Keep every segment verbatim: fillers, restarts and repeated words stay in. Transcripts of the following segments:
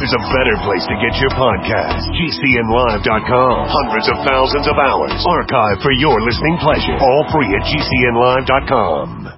there's a better place to get your podcast. G C N live dot com. Hundreds of thousands of hours archived for your listening pleasure. All free at G C N live dot com.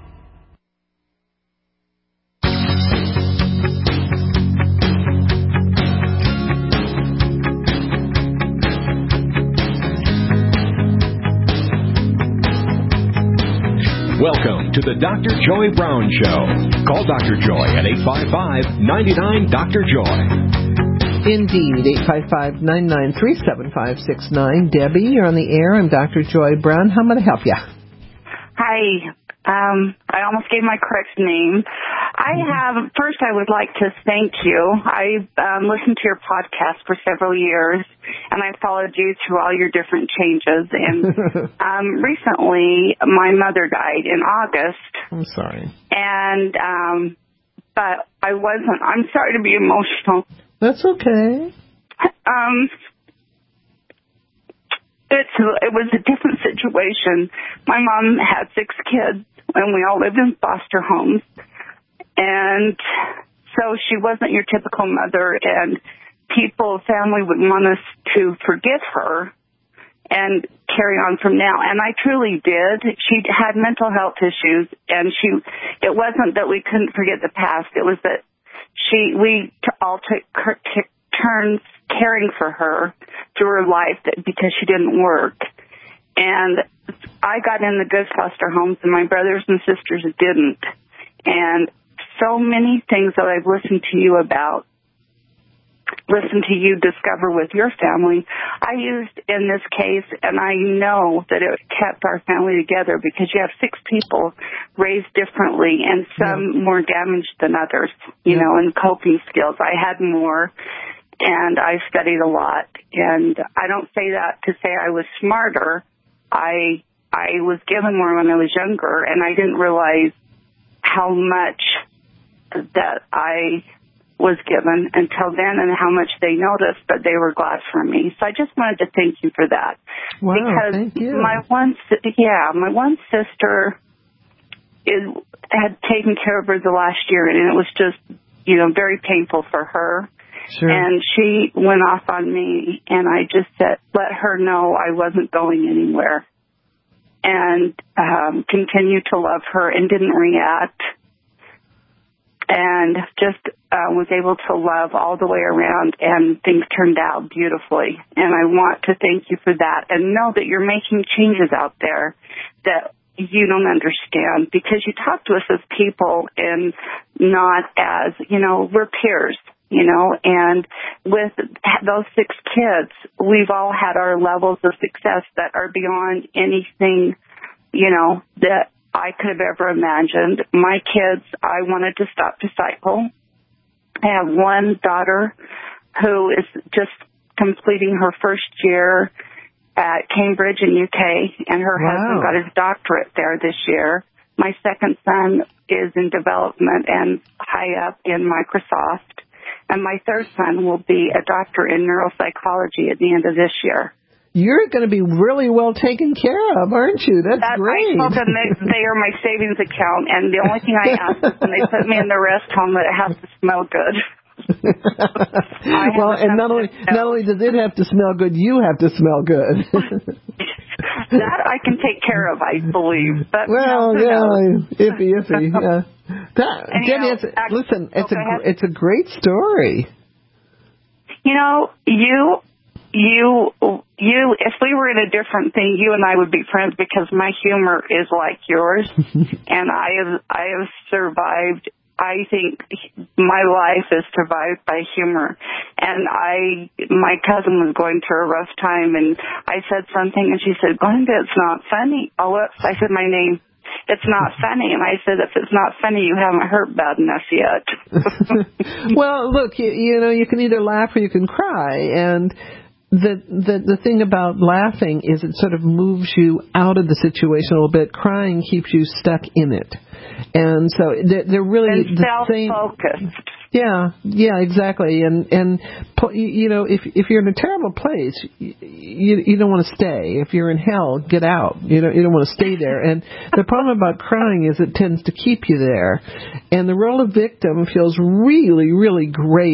Welcome to the Doctor Joy Brown Show. Call Doctor Joy at eight five five, nine nine, Doctor Joy. Indeed, eight five five, nine nine three, seven five six nine. Debbie, you're on the air. I'm Doctor Joy Brown. How am I to help you? Hi. Um, I almost gave my correct name. I have, first I would like to thank you. I um, listened to your podcast for several years, and I followed you through all your different changes. And um, recently, my mother died in August. I'm sorry. And, um, but I wasn't, I'm sorry to be emotional. That's okay. Um, it's, it was a different situation. My mom had six kids, and we all lived in foster homes. And so she wasn't your typical mother, and people, family would want us to forgive her and carry on from now. And I truly did. She had mental health issues, and she, it wasn't that we couldn't forget the past. It was that she, we t- all took t- turns caring for her through her life that, because she didn't work. And I got in the good foster homes, and my brothers and sisters didn't. And so many things that I've listened to you about, listened to you discover with your family, I used in this case, and I know that it kept our family together because you have six people raised differently, and some yeah. more damaged than others, you yeah. know, in coping skills. I had more, and I studied a lot. And I don't say that to say I was smarter. I I was given more when I was younger, and I didn't realize how much that I was given until then, and how much they noticed, but they were glad for me. So I just wanted to thank you for that. Wow, because thank you. my one, yeah, my one sister is had taken care of her the last year, and it was just, you know, very painful for her. Sure. And she went off on me, and I just said, let her know I wasn't going anywhere, and um, continued to love her and didn't react, and just uh, was able to love all the way around, and things turned out beautifully. And I want to thank you for that, and know that you're making changes out there that you don't understand, because you talk to us as people and not as, you know, we're peers. You know, and with those six kids, we've all had our levels of success that are beyond anything, you know, that I could have ever imagined. My kids, I wanted to stop to cycle. I have one daughter who is just completing her first year at Cambridge in U K, and her wow. husband got his doctorate there this year. My second son is in development and high up in Microsoft. And my third son will be a doctor in neuropsychology at the end of this year. You're going to be really well taken care of, aren't you? That's that, great. I told them they, they are my savings account, and the only thing I ask is when they put me in the rest home that it has to smell good. Well, and not only not only does it have to smell good, you have to smell good. That I can take care of, I believe. But well, no, yeah, iffy, iffy. Yeah. That, Jenny, know, it's, act, listen, it's oh, a it's a great story. You know, you, you, you. If we were in a different thing, you and I would be friends, because my humor is like yours, and I have I have survived. I think my life is survived by humor. And I, my cousin was going through a rough time, and I said something, and she said, Glenda, it's not funny. Oh, whoops, I said my name. It's not funny. And I said, if it's not funny, you haven't hurt bad enough yet. Well, look, you, you know, you can either laugh or you can cry. And the, the the thing about laughing is it sort of moves you out of the situation a little bit. Crying keeps you stuck in it. And so they're, they're really and the same. Self-focused. Yeah, yeah, exactly. And and you know, if if you're in a terrible place, you you don't want to stay. If you're in hell, get out. You don't you don't want to stay there. And the problem about crying is it tends to keep you there. And the role of victim feels really, really great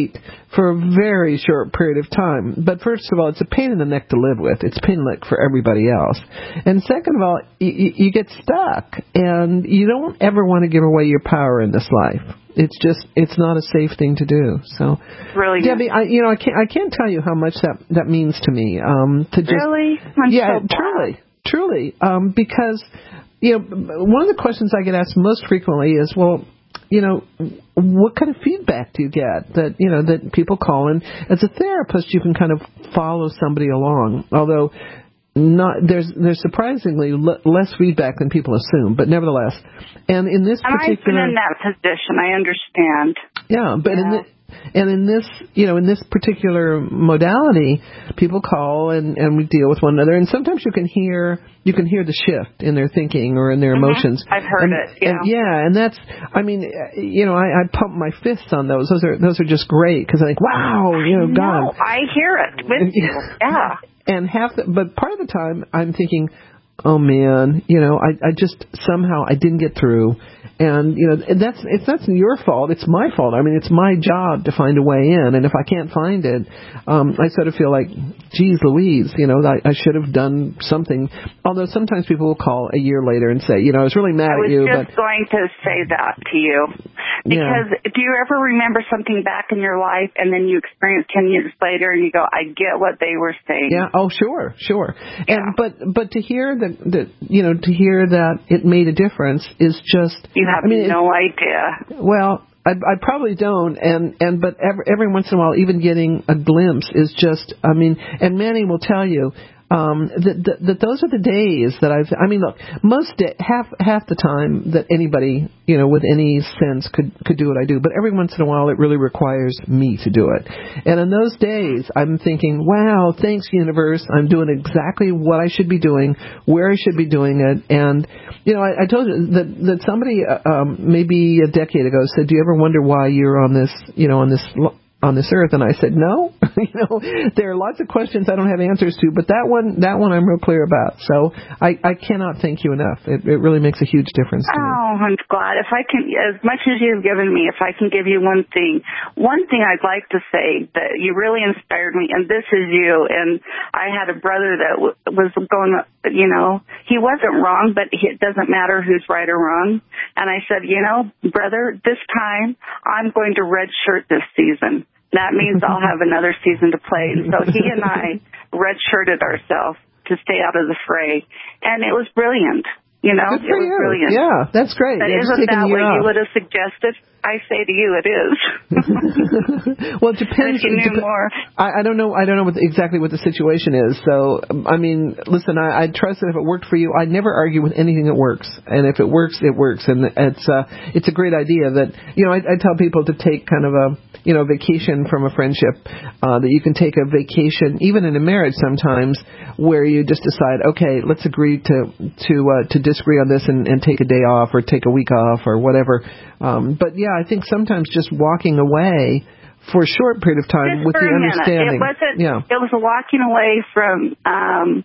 for a very short period of time. But first of all, it's a pain in the neck to live with. It's a pain in the neck for everybody else. And second of all, you, you get stuck, and you don't ever want to give away your power in this life. It's just, it's not a safe thing to do. So, really, Debbie, I, you know, I can't, I can't tell you how much that that means to me. Um, to just, really, I'm yeah, so truly, truly, um, because you know, one of the questions I get asked most frequently is, well, you know, what kind of feedback do you get that, you know, that people call in? As a therapist, you can kind of follow somebody along, although not there's there's surprisingly l- less feedback than people assume, but nevertheless. And in this and particular, I've been in that position. I understand. Yeah, but yeah. in the, and in this, you know, in this particular modality, people call and, and we deal with one another, and sometimes you can hear you can hear the shift in their thinking or in their mm-hmm. emotions. I've heard and, it. Yeah, and, yeah, and that's, I mean, you know, I, I pump my fists on those. Those are those are just great because I think, wow, you know, no, God. I hear it with you. Yeah, and half, the, but part of the time, I'm thinking, oh man, you know, I, I just somehow I didn't get through. And, you know, and that's, it's not your fault. It's my fault. I mean, it's my job to find a way in. And if I can't find it, um, I sort of feel like, geez Louise, you know, I, I should have done something. Although sometimes people will call a year later and say, you know, I was really mad I at you. was just but going to say that to you. Because yeah. do you ever remember something back in your life and then you experience ten years later and you go, I get what they were saying. Yeah. Oh, sure, sure. Yeah. And but but to hear that that you know to hear that it made a difference is just. You have I mean, no it, idea. Well, I, I probably don't, and and but every, every once in a while, even getting a glimpse is just. I mean, and Manny will tell you. Um, that, that, that those are the days that I've, I mean, look, most day, half, half the time that anybody, you know, with any sense could, could do what I do, but every once in a while it really requires me to do it. And in those days, I'm thinking, wow, thanks universe, I'm doing exactly what I should be doing, where I should be doing it. And, you know, I, I told you that, that somebody, um, maybe a decade ago said, do you ever wonder why you're on this, you know, on this, on this earth? And I said, no. You know, there are lots of questions I don't have answers to, but that one, that one I'm real clear about. So I, I cannot thank you enough. It, it really makes a huge difference to me. Oh, I'm glad. If I can, as much as you've given me, if I can give you one thing, one thing I'd like to say that you really inspired me, and this is you. And I had a brother that w- was going, you know, he wasn't wrong, but it doesn't matter who's right or wrong. And I said, you know, brother, this time I'm going to redshirt this season. That means I'll have another season to play. And so he and I redshirted ourselves to stay out of the fray. And it was brilliant. You know, Good for it was you. brilliant. Yeah, that's great. But yeah, isn't that what off. you would have suggested? I say to you, it is. Well, it depends. If you knew dep- more. I, I don't know. I don't know what the, exactly what the situation is. So, I mean, listen. I, I trust that if it worked for you, I never argue with anything that works. And if it works, it works. And it's uh, it's a great idea that you know. I, I tell people to take kind of a you know vacation from a friendship. Uh, that you can take a vacation, even in a marriage, sometimes where you just decide, okay, let's agree to to uh, to disagree on this and, and take a day off or take a week off or whatever. Um, but yeah, I think sometimes just walking away for a short period of time Just with for the a minute. understanding. It wasn't. Yeah. It was a walking away from um,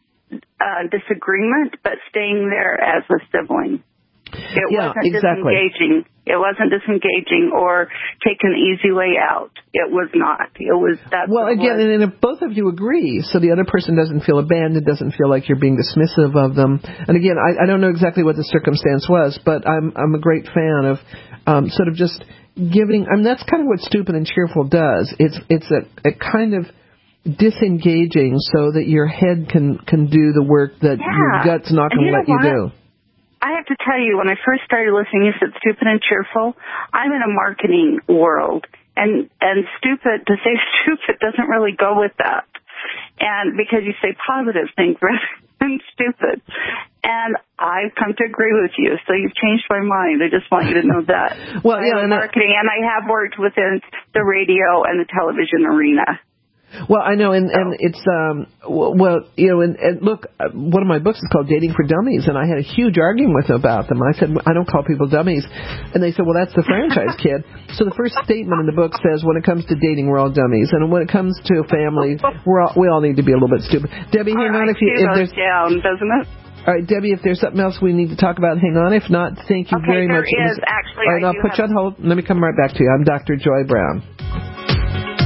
uh, disagreement, but staying there as a sibling. It yeah, wasn't exactly. disengaging. It wasn't disengaging or taking an easy way out. It was not. It was that. Well, again, and if both of you agree, so the other person doesn't feel abandoned, doesn't feel like you're being dismissive of them. And again, I, I don't know exactly what the circumstance was, but I'm I'm a great fan of um, sort of just giving. I mean, that's kind of what Stupid and Cheerful does. It's it's a, a kind of disengaging so that your head can can do the work that yeah. your gut's not going to let you do. I have to tell you, when I first started listening, you said Stupid and Cheerful. I'm in a marketing world, and and stupid, to say stupid doesn't really go with that. And because you say positive things rather than stupid. And I've come to agree with you, so you've changed my mind. I just want you to know that. Well, yeah, I'm in marketing, and I have worked within the radio and the television arena. Well, I know, and, and it's, um, well, you know, and, and look, one of my books is called Dating for Dummies, and I had a huge argument with them about them. I said, I don't call people dummies. And they said, well, that's the franchise, kid. So the first statement in the book says, when it comes to dating, we're all dummies. And when it comes to family, we're all, we all need to be a little bit stupid. Debbie, hang on if you, if there's... down, doesn't it? All right, Debbie, if there's something else we need to talk about, hang on. If not, thank you okay, very there much. Is, actually, all right, I I'll put have... you on hold. Let me come right back to you. I'm Doctor Joy Brown.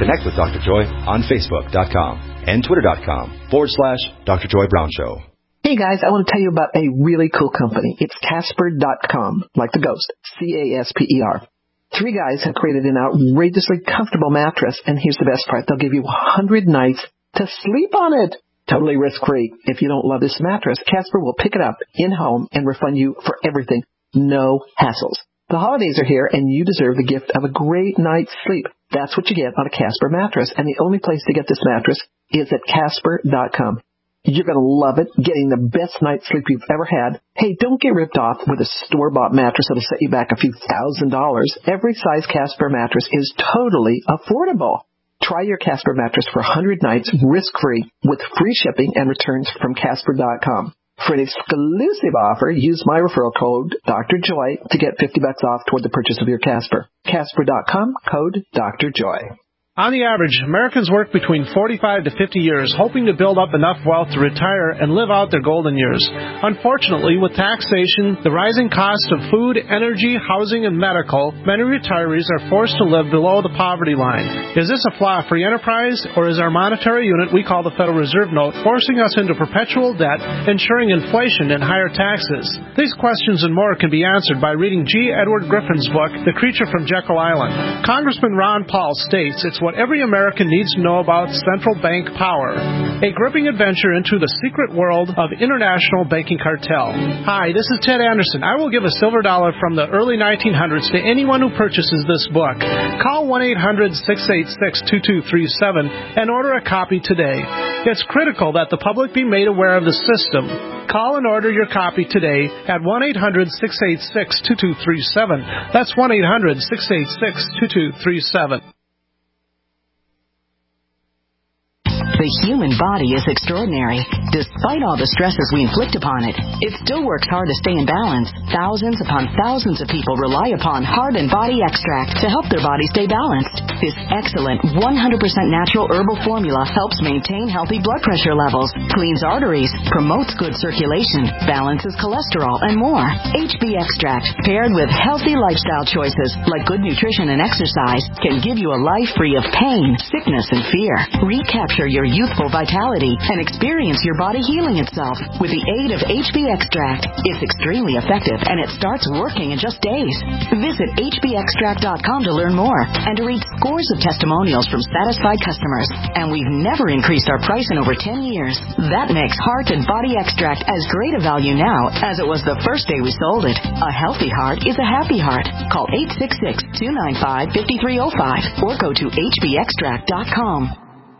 Connect with Doctor Joy on Facebook.com and Twitter.com forward slash Doctor Joy Brown Show. Hey guys, I want to tell you about a really cool company. It's Casper dot com, like the ghost, C A S P E R. Three guys have created an outrageously comfortable mattress, and here's the best part. They'll give you one hundred nights to sleep on it. Totally risk-free. If you don't love this mattress, Casper will pick it up in-home and refund you for everything. No hassles. The holidays are here, and you deserve the gift of a great night's sleep. That's what you get on a Casper mattress, and the only place to get this mattress is at Casper dot com. You're going to love it, getting the best night's sleep you've ever had. Hey, don't get ripped off with a store-bought mattress that'll set you back a few thousand dollars. Every size Casper mattress is totally affordable. Try your Casper mattress for one hundred nights risk-free with free shipping and returns from Casper dot com. For an exclusive offer, use my referral code, Doctor Joy, to get fifty bucks off toward the purchase of your Casper. Casper dot com, code Doctor Joy. On the average, Americans work between forty-five to fifty years, hoping to build up enough wealth to retire and live out their golden years. Unfortunately, with taxation, the rising cost of food, energy, housing, and medical, many retirees are forced to live below the poverty line. Is this a flaw free enterprise, or is our monetary unit we call the Federal Reserve Note forcing us into perpetual debt, ensuring inflation and higher taxes? These questions and more can be answered by reading G. Edward Griffin's book, The Creature from Jekyll Island. Congressman Ron Paul states it's what every American needs to know about central bank power. A gripping adventure into the secret world of international banking cartel. Hi, this is Ted Anderson. I will give a silver dollar from the early nineteen hundreds to anyone who purchases this book. Call one eight hundred six eight six two two three seven and order a copy today. It's critical that the public be made aware of the system. Call and order your copy today at one eight hundred six eight six two two three seven. That's one eight hundred six eight six two two three seven. The human body is extraordinary. Despite all the stresses we inflict upon it, it still works hard to stay in balance. Thousands upon thousands of people rely upon Heart and Body Extract to help their body stay balanced. This excellent one hundred percent natural herbal formula helps maintain healthy blood pressure levels, cleans arteries, promotes good circulation, balances cholesterol, and more. H B Extract, paired with healthy lifestyle choices like good nutrition and exercise, can give you a life free of pain, sickness, and fear. Recapture your youthful vitality and experience your body healing itself with the aid of H B Extract. It's extremely effective, and it starts working in just days. Visit H B extract dot com to learn more and to read scores of testimonials from satisfied customers. And we've never increased our price in over ten years. That makes Heart and Body Extract as great a value now as it was the first day we sold it. A healthy heart is a happy heart. Call eight six six, two nine five, five three zero five or go to H B extract dot com.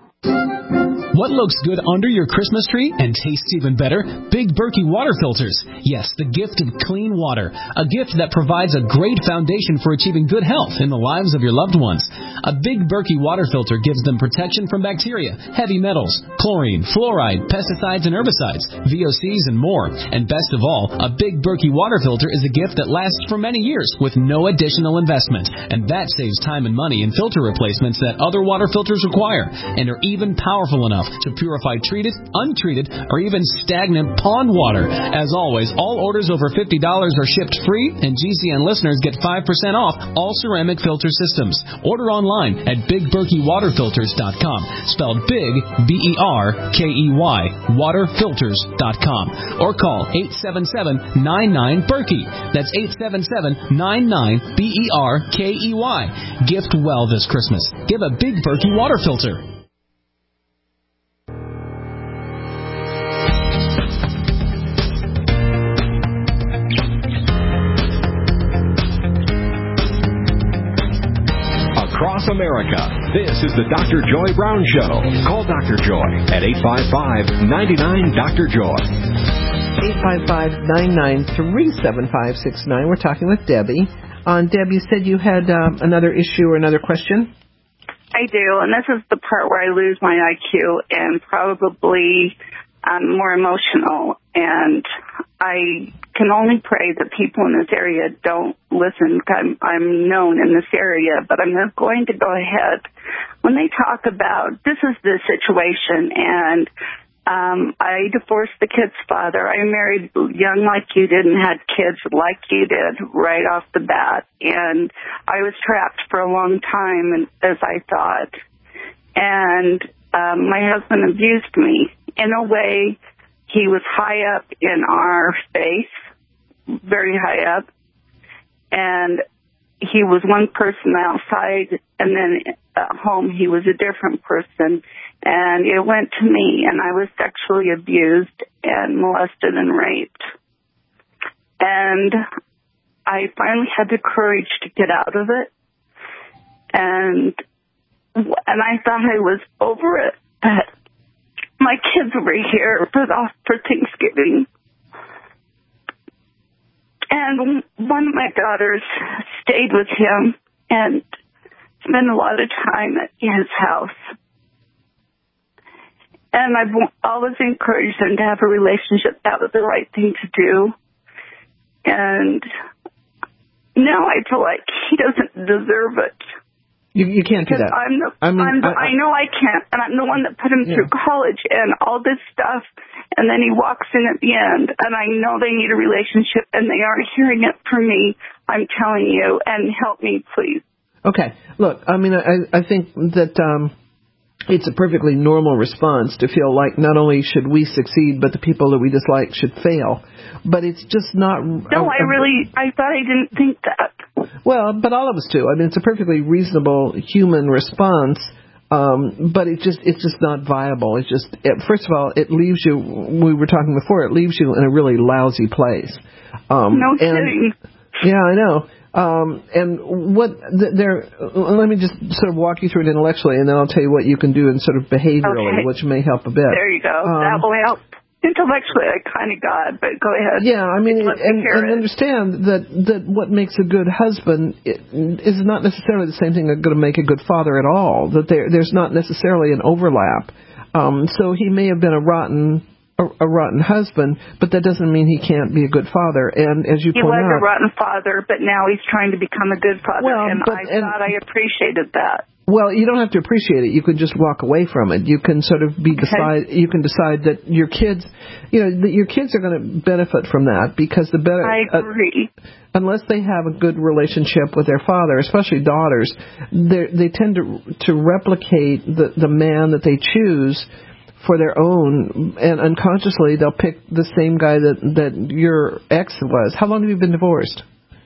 What looks good under your Christmas tree and tastes even better? Big Berkey water filters. Yes, the gift of clean water. A gift that provides a great foundation for achieving good health in the lives of your loved ones. A Big Berkey water filter gives them protection from bacteria, heavy metals, chlorine, fluoride, pesticides and herbicides, V O Cs and more. And best of all, a Big Berkey water filter is a gift that lasts for many years with no additional investment. And that saves time and money in filter replacements that other water filters require and are even powerful enough to purify treated, untreated, or even stagnant pond water. As always, all orders over fifty dollars are shipped free, and G C N listeners get five percent off all ceramic filter systems. Order online at big berkey water filters dot com, spelled big, B E R K E Y, water filters dot com, or call eight seven seven, nine nine, Berkey. That's eight seven seven, nine nine, B E R K E Y. Gift well this Christmas. Give a Big Berkey water filter. Across America, this is the Doctor Joy Brown Show. Call Doctor Joy at eight five five, nine nine, Doctor Joy. eight five five, nine nine three, seven five six nine. We're talking with Debbie. Um, Deb, you said you had um, another issue or another question? I do, and this is the part where I lose my I Q and probably I'm more emotional, and I can only pray that people in this area don't listen. I'm, I'm known in this area, but I'm going to go ahead. When they talk about, this is the situation, and um, I divorced the kid's father. I married young like you did and had kids like you did right off the bat, and I was trapped for a long time, and as I thought. And um, my husband abused me. In a way, he was high up in our space, very high up. And he was one person outside, and then at home he was a different person. And it went to me, and I was sexually abused and molested and raped. And I finally had the courage to get out of it. And and I thought I was over it. But my kids were here for the, for Thanksgiving. And one of my daughters stayed with him and spent a lot of time at his house. And I've always encouraged them to have a relationship. That was the right thing to do. And now I feel like he doesn't deserve it. You, you can't do that. I'm the, I mean, I'm the, I, I, I know I can't, and I'm the one that put him yeah. through college and all this stuff, and then he walks in at the end, and I know they need a relationship, and they aren't hearing it from me. I'm telling you, and help me, please. Okay. Look, I mean, I, I think that um, it's a perfectly normal response to feel like not only should we succeed, but the people that we dislike should fail. But it's just not... No, I really, I thought I didn't think that. Well, but all of us do. I mean, it's a perfectly reasonable human response, um, but it just it's just not viable. It's just, it, first of all, it leaves you, we were talking before, it leaves you in a really lousy place. Um, no and, kidding. Yeah, I know. Um, and what there, let me just sort of walk you through it intellectually, and then I'll tell you what you can do in sort of behaviorally, okay. which may help a bit. There you go. Um, that will help. Intellectually, I kind of got, but go ahead. Yeah, I mean, Let's and, hear and it. understand that, that what makes a good husband is not necessarily the same thing that's going to make a good father at all. That there, there's not necessarily an overlap. Um, so he may have been a rotten a, a rotten husband, but that doesn't mean he can't be a good father. And as you he point was out, a rotten father, but now he's trying to become a good father, well, and but, I and, thought I appreciated that. Well, you don't have to appreciate it. You can just walk away from it. You can sort of be okay. decide. You can decide that your kids, you know, that your kids are going to benefit from that because the better. I agree. Uh, unless they have a good relationship with their father, especially daughters, they tend to to replicate the the man that they choose for their own, and unconsciously they'll pick the same guy that that your ex was. How long have you been divorced?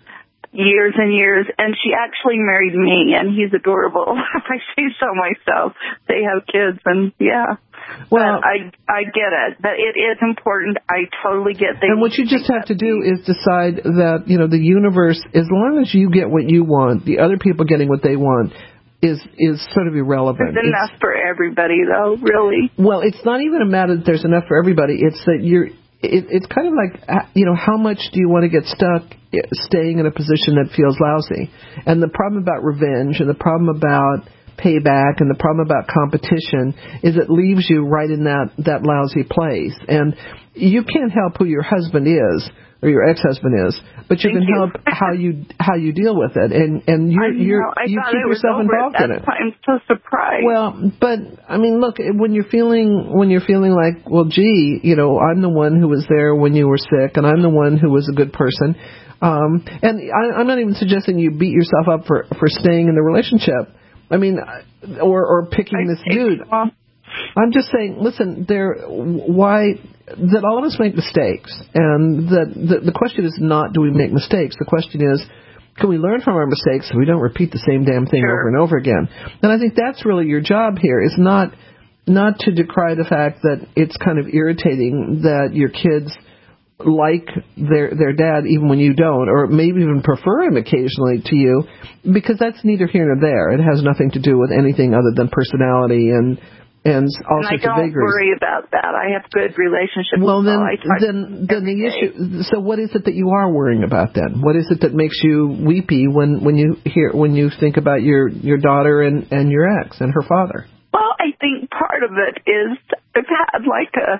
Years and years, and she actually married me, and he's adorable. If I say so myself, they have kids, and yeah. Well, but I I get it, but it is important. I totally get that. And what you just have to do is decide that, you know, the universe, as long as you get what you want, the other people getting what they want is is sort of irrelevant. There's enough it's, for everybody, though, really. Well, it's not even a matter that there's enough for everybody. It's that you're. It, it's kind of like, you know, how much do you want to get stuck staying in a position that feels lousy? And the problem about revenge and the problem about payback and the problem about competition is it leaves you right in that, that lousy place. And you can't help who your husband is or your ex-husband is, but you Thank can you. help how you how you deal with it, and and you you're, you keep yourself involved in it. I'm so surprised. Well, but I mean, look, when you're feeling when you're feeling like, well, gee, you know, I'm the one who was there when you were sick, and I'm the one who was a good person. Um, and I, I'm not even suggesting you beat yourself up for for staying in the relationship. I mean, or or picking I this dude. Well, I'm just saying, listen, there, why, that all of us make mistakes. And that the, the question is not, do we make mistakes? The question is, can we learn from our mistakes so we don't repeat the same damn thing sure. over and over again? And I think that's really your job here, is not, not to decry the fact that it's kind of irritating that your kids like their their dad even when you don't, or maybe even prefer him occasionally to you, because that's neither here nor there. It has nothing to do with anything other than personality and and all and sorts I don't of vagaries. worry about that. I have good relationships. Well, then, I then, then the day. issue. So, what is it that you are worrying about then? What is it that makes you weepy when, when you hear when you think about your, your daughter and, and your ex and her father? Well, I think part of it is I've had like a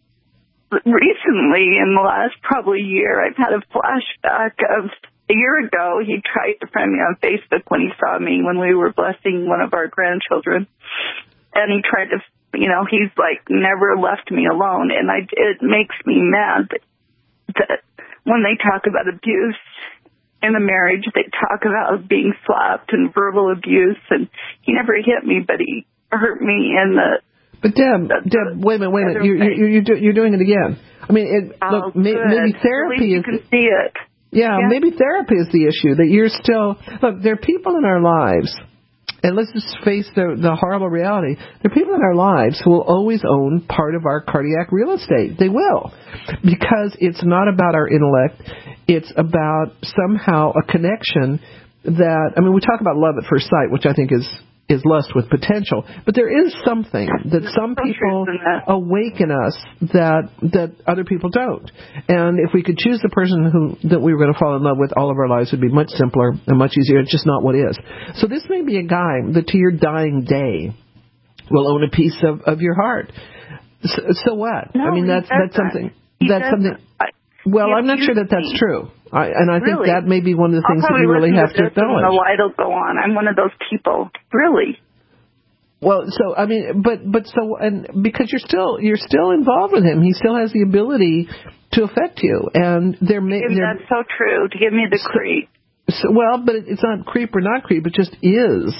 recently in the last probably year I've had a flashback of a year ago. He tried to friend me on Facebook when he saw me when we were blessing one of our grandchildren. And he tried to, you know, he's like never left me alone. And I, it makes me mad that, that when they talk about abuse in a marriage, they talk about being slapped and verbal abuse. And he never hit me, but he, hurt me in the. But Deb, the, Deb, wait a minute, wait a minute. You, you, you, you do, you're doing it again. I mean, it, oh, look, may, maybe therapy is. You can see it. Yeah, yeah, maybe therapy is the issue. That you're still look. There are people in our lives, and let's just face the the horrible reality. There are people in our lives who will always own part of our cardiac real estate. They will, because it's not about our intellect. It's about somehow a connection that. I mean, we talk about love at first sight, which I think is. is lust with potential, but there is something that some people awaken us that that other people don't. And if we could choose the person who that we were going to fall in love with, all of our lives would be much simpler and much easier. It's just not what is. So this may be a guy that to your dying day will own a piece of, of your heart. So, so what? No, I mean, that's that's something. He That's doesn't. something. Well, I'm not sure that that's true. I, and I think really? that may be one of the things that I'll you really have to acknowledge. The light will go on. I'm one of those people. Really. Well, so I mean, but but so and because you're still you're still involved with him, he still has the ability to affect you, and there may there, that's so true. To give me the creep. So, well, but it's not creep or not creep. It just is.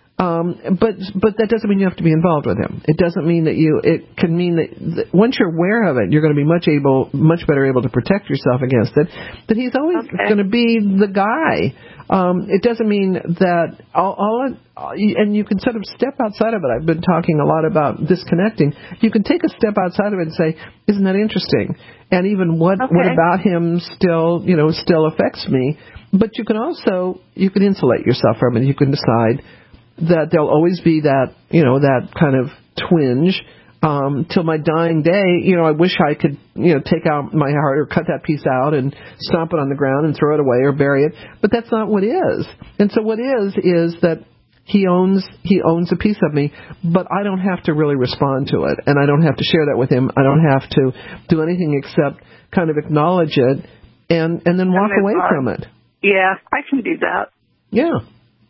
Um, but but that doesn't mean you have to be involved with him. It doesn't mean that you. It can mean that, that once you're aware of it, you're going to be much able, much better able to protect yourself against it. That he's always okay. going to be the guy. Um, it doesn't mean that all, all it, and you can sort of step outside of it. I've been talking a lot about disconnecting. You can take a step outside of it and say, "Isn't that interesting?" And even what okay. what about him still, you know, still affects me. But you can also you can insulate yourself from it. You can decide that there'll always be that, you know, that kind of twinge um, till my dying day. You know, I wish I could, you know, take out my heart or cut that piece out and stomp it on the ground and throw it away or bury it. But that's not what is. And so what is is that he owns he owns a piece of me, but I don't have to really respond to it, and I don't have to share that with him. I don't have to do anything except kind of acknowledge it and and then walk away on. from it. Yeah, I can do that. Yeah.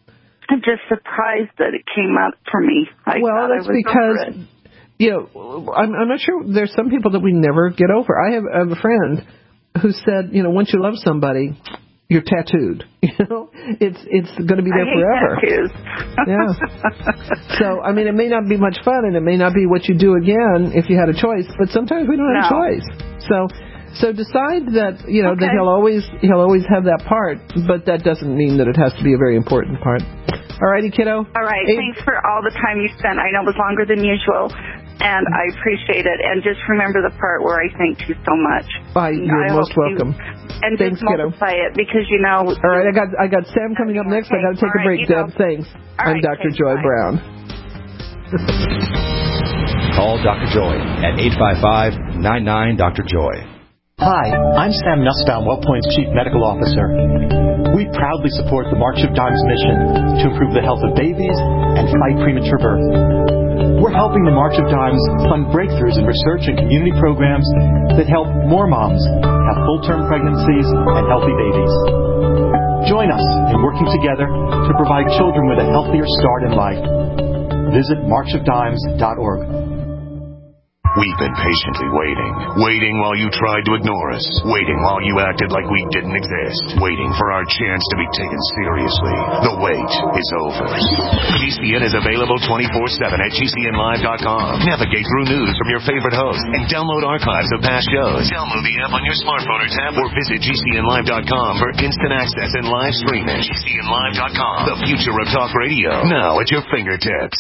I'm just surprised that it came up for me. I well, that's because, you know, I'm, I'm not sure. There's some people that we never get over. I have, I have a friend who said, you know, once you love somebody, you're tattooed. You know, it's it's going to be there I hate forever. Tattoos. Yeah. So, I mean, it may not be much fun, and it may not be what you do again if you had a choice. But sometimes we don't have no. a choice. So. So decide that, you know, okay. that he'll always he'll always have that part, but that doesn't mean that it has to be a very important part. All righty, kiddo. All right. Hey. Thanks for all the time you spent. I know it was longer than usual, and I appreciate it. And just remember the part where I thank you so much. Bye. You're I most welcome. You, and Thanks, just multiply kiddo. it because, you know. All right. I got I got Sam coming up next. Okay. I got to take all a break, right, Deb. know. Thanks. All I'm right, Doctor thanks, Joy bye. Brown. Call Doctor Joy at eight five five, nine nine, Doctor Joy. Hi, I'm Sam Nussbaum, WellPoint's Chief Medical Officer. We proudly support the March of Dimes mission to improve the health of babies and fight premature birth. We're helping the March of Dimes fund breakthroughs in research and community programs that help more moms have full-term pregnancies and healthy babies. Join us in working together to provide children with a healthier start in life. Visit march of dimes dot org. We've been patiently waiting. Waiting while you tried to ignore us. Waiting while you acted like we didn't exist. Waiting for our chance to be taken seriously. The wait is over. G C N is available twenty-four seven at G C N live dot com. Navigate through news from your favorite hosts and download archives of past shows. Download the app on your smartphone or tablet or visit G C N live dot com for instant access and live streaming. G C N live dot com. The future of talk radio. Now at your fingertips.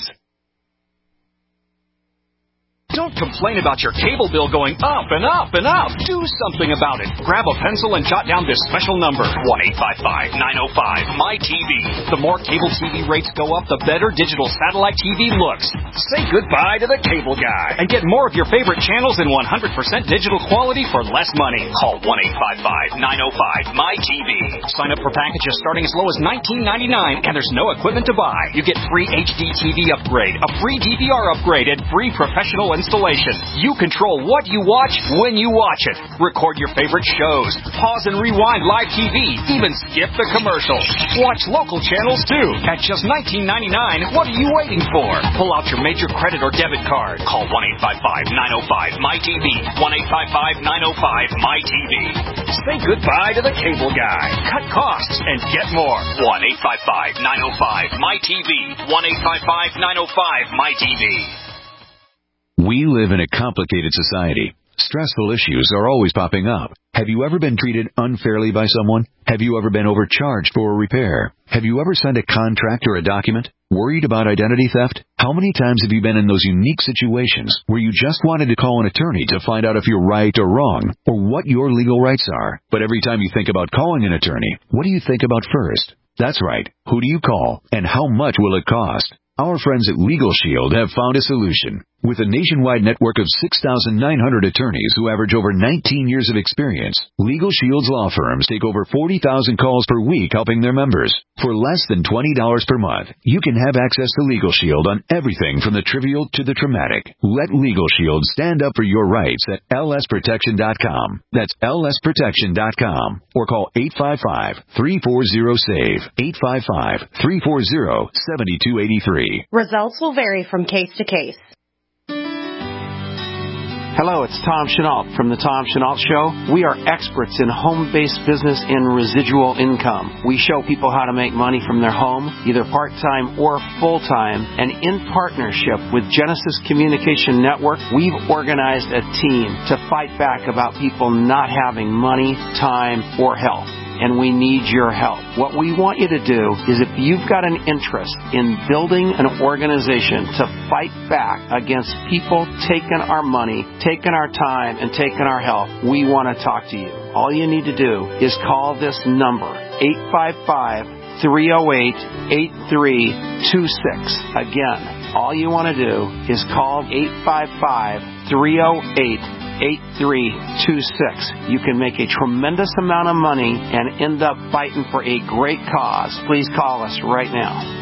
Don't complain about your cable bill going up and up and up. Do something about it. Grab a pencil and jot down this special number, one eight five five, nine oh five, M Y T V. The more cable T V rates go up, the better digital satellite T V looks. Say goodbye to the cable guy and get more of your favorite channels in one hundred percent digital quality for less money. Call one eight five five, nine oh five, M Y T V. Sign up for packages starting as low as nineteen ninety-nine, and there's no equipment to buy. You get free H D T V upgrade, a free D V R upgrade, and free professional and installation. You control what you watch when you watch it. Record your favorite shows. Pause and rewind live T V. Even skip the commercials. Watch local channels too. At just nineteen ninety-nine dollars, what are you waiting for? Pull out your major credit or debit card. Call one eight five five, nine oh five, M Y T V. one eight five five, nine oh five, M Y T V. Say goodbye to the cable guy. Cut costs and get more. one eight five five, nine oh five, M Y T V. one eight five five, nine oh five, M Y T V. We live in a complicated society. Stressful issues are always popping up. Have you ever been treated unfairly by someone? Have you ever been overcharged for a repair? Have you ever signed a contract or a document? Worried about identity theft? How many times have you been in those unique situations where you just wanted to call an attorney to find out if you're right or wrong, or what your legal rights are? But every time you think about calling an attorney, what do you think about first? That's right. Who do you call, and how much will it cost? Our friends at Legal Shield have found a solution. With a nationwide network of six thousand nine hundred attorneys who average over nineteen years of experience, Legal Shield's law firms take over forty thousand calls per week helping their members. For less than twenty dollars per month, you can have access to Legal Shield on everything from the trivial to the traumatic. Let Legal Shield stand up for your rights at L S protection dot com. That's L S protection dot com. Or call eight five five, three four zero, S A V E, eight five five, three four zero, seven two eight three. Results will vary from case to case. Hello, it's Tom Chenault from The Tom Chenault Show. We are experts in home-based business and residual income. We show people how to make money from their home, either part-time or full-time, and in partnership with Genesis Communication Network, we've organized a team to fight back about people not having money, time, or health. And we need your help. What we want you to do is if you've got an interest in building an organization to fight back against people taking our money, taking our time, and taking our health, we want to talk to you. All you need to do is call this number, eight five five, three oh eight, eight three two six. Again, all you want to do is call eight five five, three oh eight, eight three two six. You can make a tremendous amount of money and end up fighting for a great cause. Please call us right now.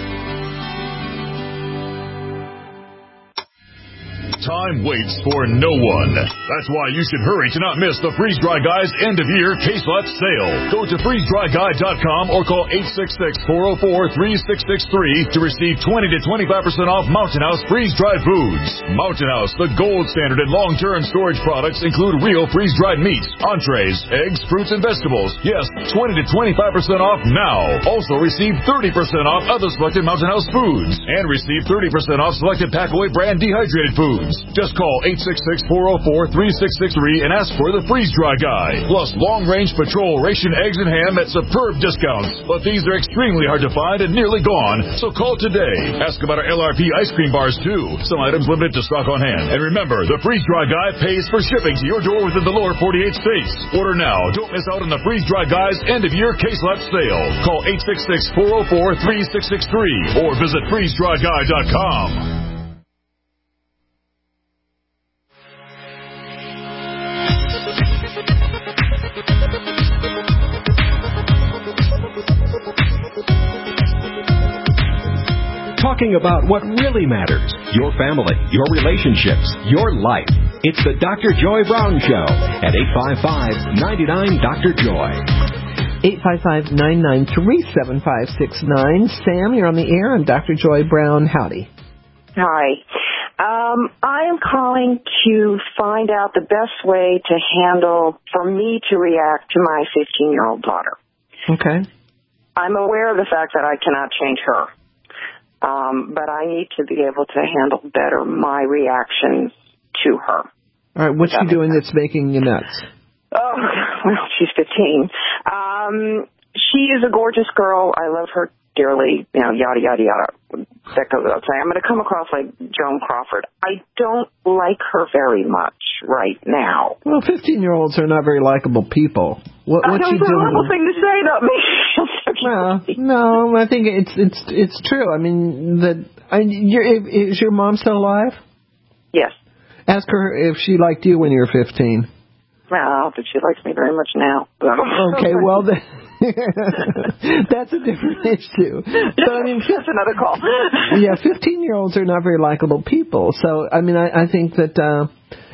Time waits for no one. That's why you should hurry to not miss the Freeze Dry Guy's end-of-year case lot sale. Go to freeze dry guy dot com or call eight six six, four oh four, three six six three to receive twenty to twenty-five percent off Mountain House freeze-dried foods. Mountain House, the gold standard in long-term storage products, include real freeze-dried meats, entrees, eggs, fruits, and vegetables. Yes, twenty to twenty-five percent off now. Also receive thirty percent off other selected Mountain House foods and receive thirty percent off selected Packaway brand dehydrated foods. Just call eight six six, four oh four, three six six three and ask for the Freeze Dry Guy. Plus long-range patrol ration eggs and ham at superb discounts. But these are extremely hard to find and nearly gone, so call today. Ask about our L R P ice cream bars, too. Some items limited to stock on hand. And remember, the Freeze Dry Guy pays for shipping to your door within the lower forty-eight states. Order now. Don't miss out on the Freeze Dry Guy's end-of-year case lot sale. Call eight six six, four oh four, three six six three or visit freeze dry guy dot com. Talking about what really matters, your family, your relationships, your life. It's the Doctor Joy Brown Show at eight five five, nine nine, Doctor Joy. eight five five, nine nine three, seven five six nine. Sam, you're on the air. I'm Doctor Joy Brown. Howdy. Hi. Um, I am calling to find out the best way to handle, for me to react to my fifteen-year-old daughter. Okay. I'm aware of the fact that I cannot change her. Um, but I need to be able to handle better my reactions to her. All right, what's she doing that's making you nuts? Oh, well, she's fifteen. Um, she is a gorgeous girl. I love her dearly, you know, yada, yada, yada. That goes without saying. I'm going to come across like Joan Crawford. I don't like her very much right now. Well, fifteen-year-olds are not very likable people. What, what's she doing? That's a horrible thing to say about me. Well, no, I think it's it's it's true. I mean, that I, you're, is your mom still alive? Yes. Ask her if she liked you when you were fifteen. Well, I don't think she likes me very much now. Okay, well then. That's a different issue. But I mean, that's another call. Yeah, fifteen-year-olds are not very likable people. So I mean, I, I think that uh,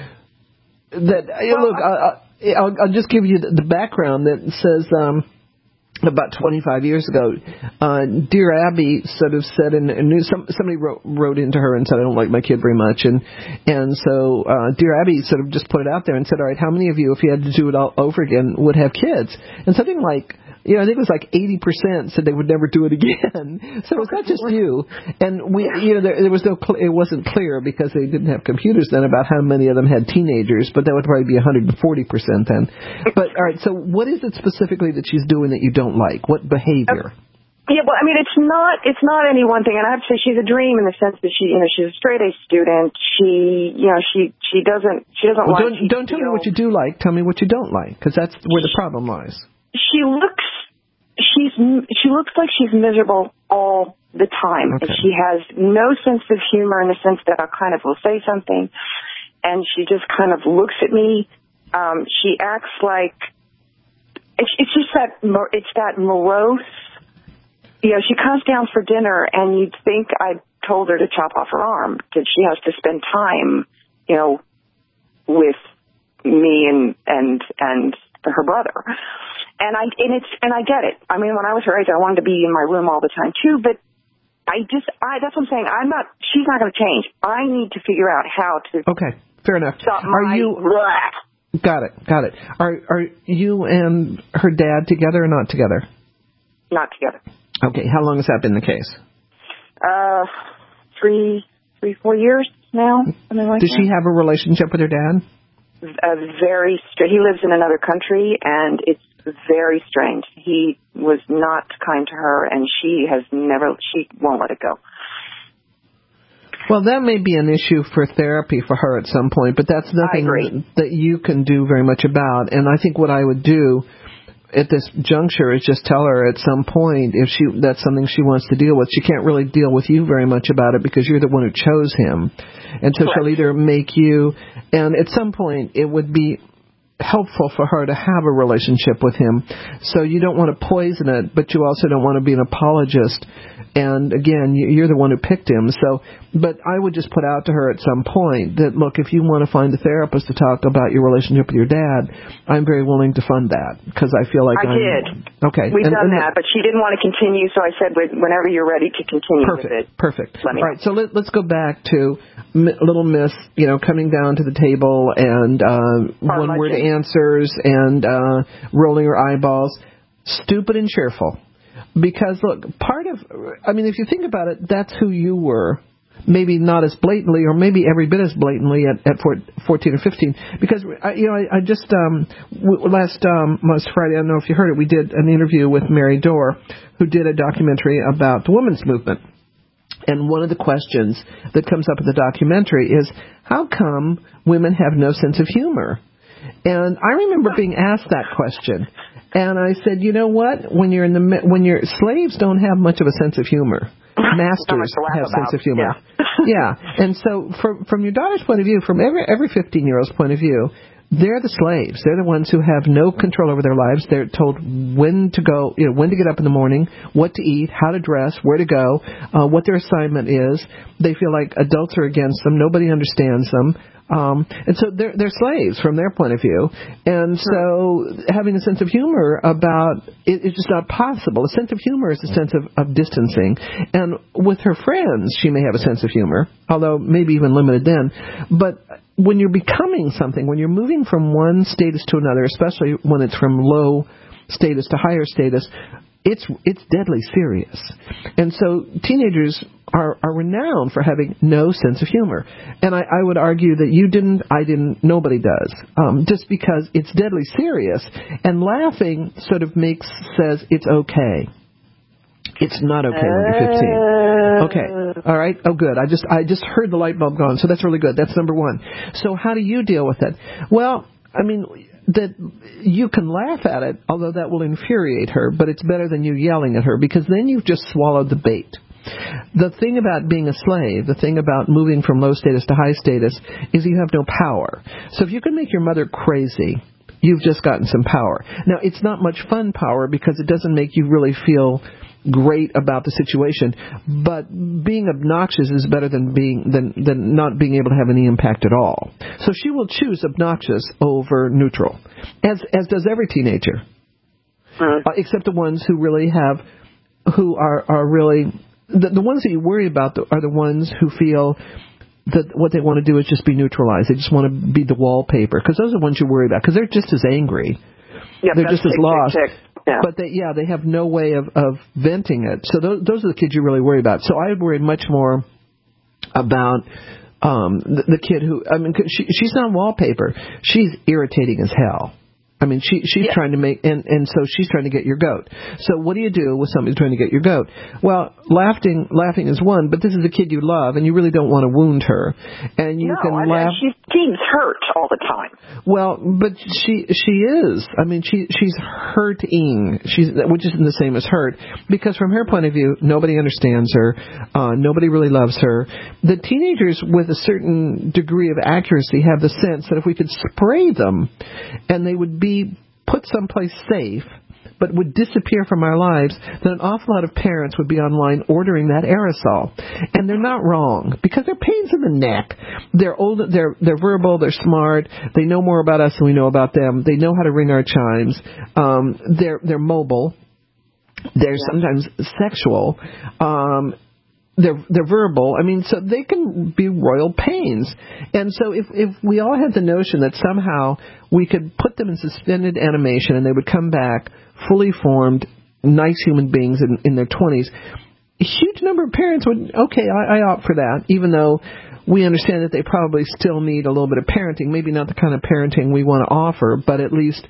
that well, look, I, I'll, I'll just give you the, the background that says. Um, About twenty-five years ago, uh, Dear Abby sort of said in a news, some, somebody wrote, wrote into her and said, I don't like my kid very much. And, and so, uh, Dear Abby sort of just put it out there and said, all right, how many of you, if you had to do it all over again, would have kids? And something like, you know, I think it was like eighty percent said they would never do it again. So it's not just you. And we, you know, there, there was no, it wasn't clear because they didn't have computers then about how many of them had teenagers, but that would probably be one hundred forty percent then. But all right, so what is it specifically that she's doing that you don't like? What behavior? Yeah, well, I mean, it's not it's not any one thing, and I have to say she's a dream in the sense that she, you know, she's a straight A student. She, you know, she she doesn't she doesn't well, like. Don't, don't tell me what you do like. Tell me what you don't like, because that's where the problem lies. She looks she's she looks like she's miserable all the time. Okay. And she has no sense of humor in the sense that I kind of will say something, and she just kind of looks at me. Um, she acts like it's, it's just that it's that morose. You know, she comes down for dinner, and you'd think I told her to chop off her arm because she has to spend time, you know, with me and and and her brother. And I and it's and I get it. I mean, when I was her age, I wanted to be in my room all the time too. But I just, I that's what I'm saying. I'm not. She's not going to change. I need to figure out how to. Okay, fair enough. Stop Are my, you? Blah. Got it. Got it. Are are you and her dad together or not together? Not together. Okay. How long has that been the case? Uh, three, three, four years now. Something like Does that. she have a relationship with her dad? A very strange. He lives in another country, and it's very strange. He was not kind to her, and she has never. She won't let it go. Well, that may be an issue for therapy for her at some point, but that's nothing that you can do very much about. And I think what I would do at this juncture is just tell her at some point if she that's something she wants to deal with. She can't really deal with you very much about it because you're the one who chose him. And so she'll either make you, and at some point it would be helpful for her to have a relationship with him. So you don't want to poison it, but you also don't want to be an apologist. And again, you're the one who picked him. So, but I would just put out to her at some point that, look, if you want to find a therapist to talk about your relationship with your dad, I'm very willing to fund that because I feel like I I'm, did. Okay. We've and, done and that, but she didn't want to continue, so I said, whenever you're ready to continue perfect, with it. Perfect. Let me All right, so let, let's go back to M- Little Miss, you know, coming down to the table and uh, one-word answers and uh, rolling her eyeballs. Stupid and cheerful. Because, look, part of, I mean, if you think about it, that's who you were. Maybe not as blatantly, or maybe every bit as blatantly at, at fourteen or fifteen. Because, you know, I, I just, um, last, um, last Friday, I don't know if you heard it, we did an interview with Mary Dorr, who did a documentary about the women's movement. And one of the questions that comes up in the documentary is, how come women have no sense of humor? And I remember being asked that question. And I said, you know what? When you're in the when you're slaves don't have much of a sense of humor. Masters have a sense of humor. Yeah. yeah. And so from from your daughter's point of view, from every every fifteen-year-old's point of view, they're the slaves. They're the ones who have no control over their lives. They're told when to go, you know, when to get up in the morning, what to eat, how to dress, where to go, uh, what their assignment is. They feel like adults are against them. Nobody understands them. Um, and so they're, they're slaves from their point of view. And so having a sense of humor about it is just not possible. A sense of humor is a sense of, of distancing. And with her friends, she may have a sense of humor, although maybe even limited then. But when you're becoming something, when you're moving from one status to another, especially when it's from low status to higher status, it's it's deadly serious. And so teenagers are, are renowned for having no sense of humor. And I, I would argue that you didn't, I didn't, nobody does, um, just because it's deadly serious. And laughing sort of makes, says it's okay. It's not okay when you're fifteen. Okay. All right. Oh, good. I just I just heard the light bulb go on, so that's really good. That's number one. So how do you deal with it? Well, I mean, that you can laugh at it, although that will infuriate her, but it's better than you yelling at her, because then you've just swallowed the bait. The thing about being a slave, the thing about moving from low status to high status, is you have no power. So if you can make your mother crazy you've just gotten some power. Now, it's not much fun power because it doesn't make you really feel great about the situation, but being obnoxious is better than being than, than not being able to have any impact at all. So she will choose obnoxious over neutral, as as does every teenager, uh, except the ones who really have, who are, are really, the, the ones that you worry about are the ones who feel that what they want to do is just be neutralized. They just want to be the wallpaper, because those are the ones you worry about, because they're just as angry. Yep, they're just as tick, lost. Tick, tick. Yeah. But they, yeah, they have no way of, of venting it. So those, those are the kids you really worry about. So I would worry much more about um, the, the kid who, I mean, she, she's not wallpaper. She's irritating as hell. I mean, she she's yeah. trying to make, and, and so she's trying to get your goat. So what do you do with somebody trying to get your goat? Well, laughing laughing is one, but this is a kid you love, and you really don't want to wound her. And you no, can I mean, laugh. She seems hurt all the time. Well, but she she is. I mean, she she's hurting. She's, which isn't the same as hurt, because from her point of view, nobody understands her. Uh, nobody really loves her. The teenagers with a certain degree of accuracy have the sense that if we could spray them, and they would be put someplace safe, but would disappear from our lives, then an awful lot of parents would be online ordering that aerosol. And they're not wrong, because they're pains in the neck. They're old, they're they're verbal, they're smart, they know more about us than we know about them. They know how to ring our chimes. Um, they're they're mobile. They're yeah. sometimes sexual. Um, They're they're verbal. I mean, so they can be royal pains. And so if if we all had the notion that somehow we could put them in suspended animation and they would come back fully formed, nice human beings in, in their twenties, a huge number of parents would, okay, I, I opt for that, even though we understand that they probably still need a little bit of parenting, maybe not the kind of parenting we want to offer, but at least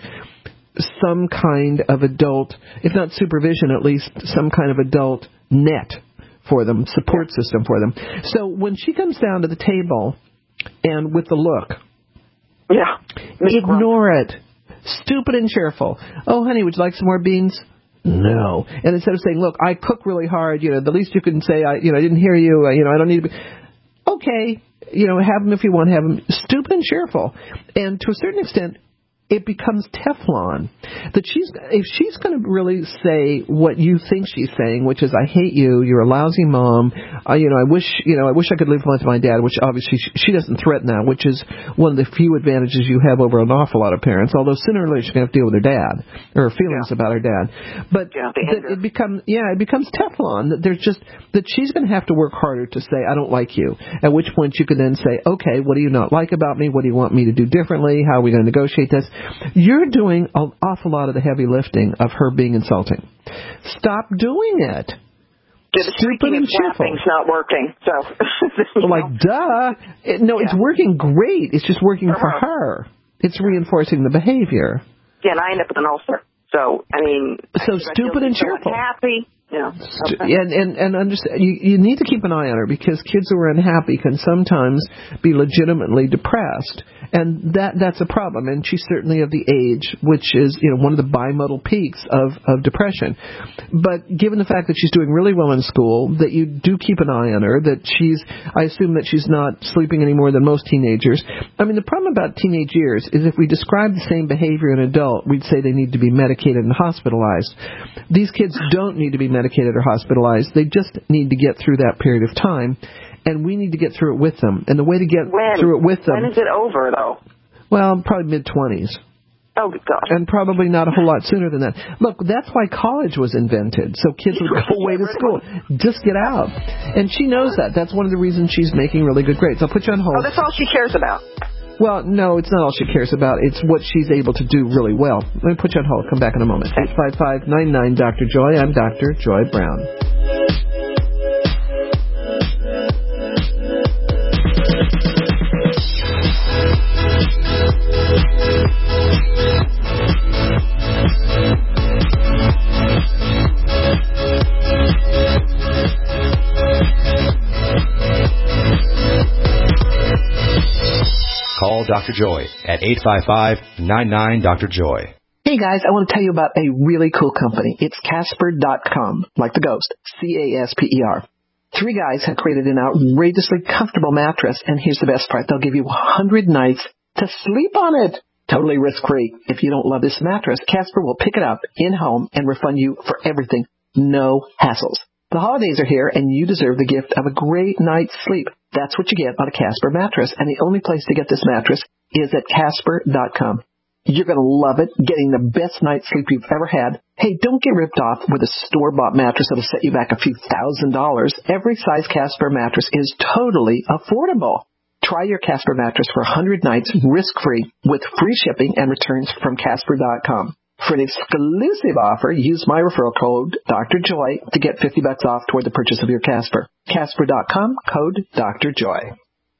some kind of adult, if not supervision, at least some kind of adult net for them, support system for them. So when she comes down to the table and with the look, yeah, ignore it. Stupid and cheerful. Oh, honey, would you like some more beans? No. And instead of saying, look, I cook really hard, you know, the least you can say, I, you know, I didn't hear you, uh, you know, I don't need to be. Okay, you know, have them if you want to have them. Stupid and cheerful. And to a certain extent, it becomes Teflon. That she's, if she's going to really say what you think she's saying, which is, I hate you, you're a lousy mom, uh, you know, I wish, you know, I wish I could live with my dad, which obviously she, she doesn't threaten that, which is one of the few advantages you have over an awful lot of parents, although sooner or later she's going to have to deal with her dad, or her feelings yeah. about her dad. But yeah, that it becomes, yeah, it becomes Teflon, that there's just, that she's going to have to work harder to say, I don't like you. At which point you can then say, okay, what do you not like about me? What do you want me to do differently? How are we going to negotiate this? You're doing an awful lot of the heavy lifting of her being insulting. Stop doing it. Yeah, the Stupid and cheerful. It's not working. So, like, duh. It, no, yeah. It's working great. It's just working uh-huh. for her. It's reinforcing the behavior. Yeah, and I end up with an ulcer. So, I mean, so stupid and cheerful. Happy. Yeah. Okay. And and and understand, you, you need to keep an eye on her, because kids who are unhappy can sometimes be legitimately depressed, and that that's a problem. And she's certainly of the age which is, you know, one of the bimodal peaks of of depression. But given the fact that she's doing really well in school, that you do keep an eye on her, that she's, I assume that she's not sleeping any more than most teenagers. I mean, the problem about teenage years is if we describe the same behavior in an adult, we'd say they need to be medicated and hospitalized. These kids don't need to be medicated or hospitalized. They just need to get through that period of time, and we need to get through it with them. And the way to get when? through it with them... When is it over, though? Well, probably mid-twenties. Oh, gosh. And probably not a whole lot sooner than that. Look, that's why college was invented, so kids would go away to school. Just get out. And she knows that. That's one of the reasons she's making really good grades. I'll put you on hold. Oh, that's all she cares about. Well, no, it's not all she cares about. It's what she's able to do really well. Let me put you on hold. Come back in a moment. eight five five, nine nine, Doctor Joy. I'm Doctor Joy Brown. Call Doctor Joy at eight five five, nine nine, Doctor Joy. Hey guys, I want to tell you about a really cool company. It's Casper dot com, like the ghost, C A S P E R. Three guys have created an outrageously comfortable mattress, and here's the best part. They'll give you one hundred nights to sleep on it. Totally risk-free. If you don't love this mattress, Casper will pick it up in-home and refund you for everything. No hassles. The holidays are here, and you deserve the gift of a great night's sleep. That's what you get on a Casper mattress, and the only place to get this mattress is at Casper dot com. You're going to love it, getting the best night's sleep you've ever had. Hey, don't get ripped off with a store-bought mattress that'll set you back a few thousand dollars. Every size Casper mattress is totally affordable. Try your Casper mattress for one hundred nights risk-free with free shipping and returns from Casper dot com. For an exclusive offer, use my referral code, Doctor Joy, to get fifty bucks off toward the purchase of your Casper. Casper dot com, code Doctor Joy.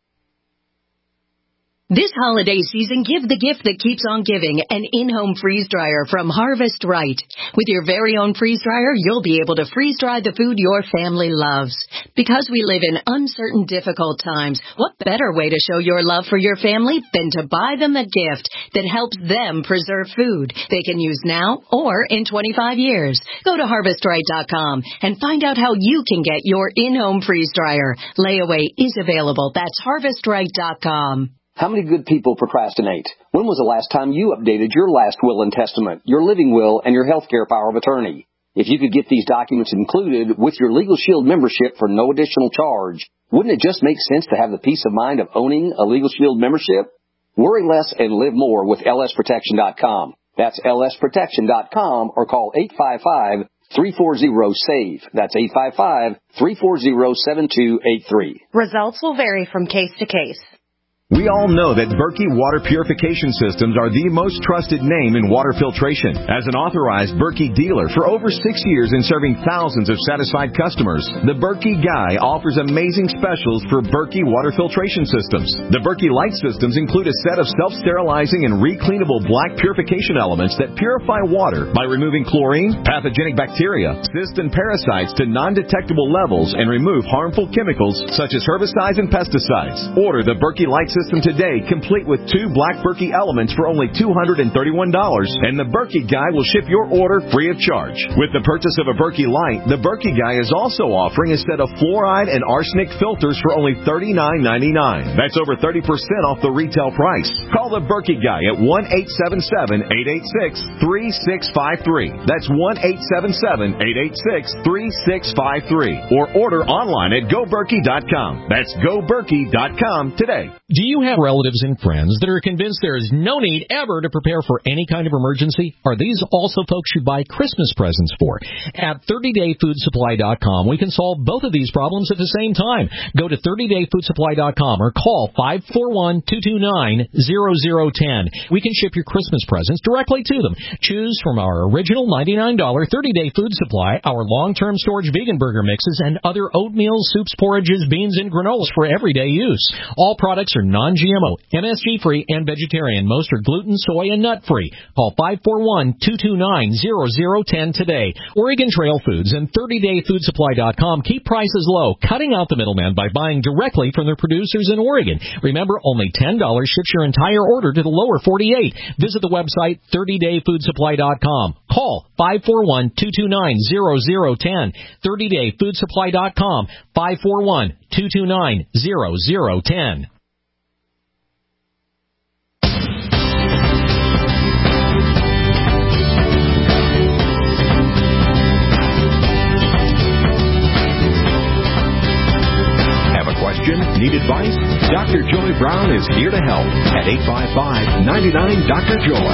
This holiday season, give the gift that keeps on giving, an in-home freeze dryer from Harvest Right. With your very own freeze dryer, you'll be able to freeze dry the food your family loves. Because we live in uncertain, difficult times, what better way to show your love for your family than to buy them a gift that helps them preserve food they can use now or in twenty-five years. Go to harvest right dot com and find out how you can get your in-home freeze dryer. Layaway is available. That's harvest right dot com. How many good people procrastinate? When was the last time you updated your last will and testament, your living will, and your health care power of attorney? If you could get these documents included with your Legal Shield membership for no additional charge, wouldn't it just make sense to have the peace of mind of owning a Legal Shield membership? Worry less and live more with L S protection dot com. That's L S protection dot com or call eight five five, three four zero, SAVE. That's eight five five, three four zero, seven two eight three. Results will vary from case to case. We all know that Berkey Water Purification Systems are the most trusted name in water filtration. As an authorized Berkey dealer for over six years and serving thousands of satisfied customers, the Berkey Guy offers amazing specials for Berkey Water Filtration Systems. The Berkey Light Systems include a set of self-sterilizing and recleanable black purification elements that purify water by removing chlorine, pathogenic bacteria, cysts, and parasites to non-detectable levels and remove harmful chemicals such as herbicides and pesticides. Order the Berkey Light System today, complete with two black Berkey elements for only two hundred thirty-one dollars, and the Berkey Guy will ship your order free of charge. With the purchase of a Berkey Light, the Berkey Guy is also offering a set of fluoride and arsenic filters for only thirty-nine ninety-nine. That's over thirty percent off the retail price. Call the Berkey Guy at one eight seven seven, eight eight six, three six five three. That's one eight seven seven, eight eight six, three six five three. Or order online at go berkey dot com. That's go berkey dot com today. Do you have relatives and friends that are convinced there is no need ever to prepare for any kind of emergency? Are these also folks you buy Christmas presents for? At thirty day food supply dot com, we can solve both of these problems at the same time. Go to thirty day food supply dot com or call five four one, two two nine, zero zero one zero. We can ship your Christmas presents directly to them. Choose from our original ninety-nine dollars thirty day food supply, our long-term storage vegan burger mixes, and other oatmeals, soups, porridges, beans, and granolas for everyday use. All products are non-G M O, M S G-free, and vegetarian. Most are gluten, soy, and nut-free. Call five four one, two two nine, zero zero one zero today. Oregon Trail Foods and thirty day food supply dot com keep prices low, cutting out the middleman by buying directly from their producers in Oregon. Remember, only ten dollars ships your entire order to the lower forty-eight. Visit the website thirty day food supply dot com. Call five four one, two two nine, zero zero one zero. thirty day food supply dot com, five four one, two two nine, zero zero one zero. Question? Need advice? Doctor Joy Brown is here to help at eight five five, nine nine, Doctor Joy.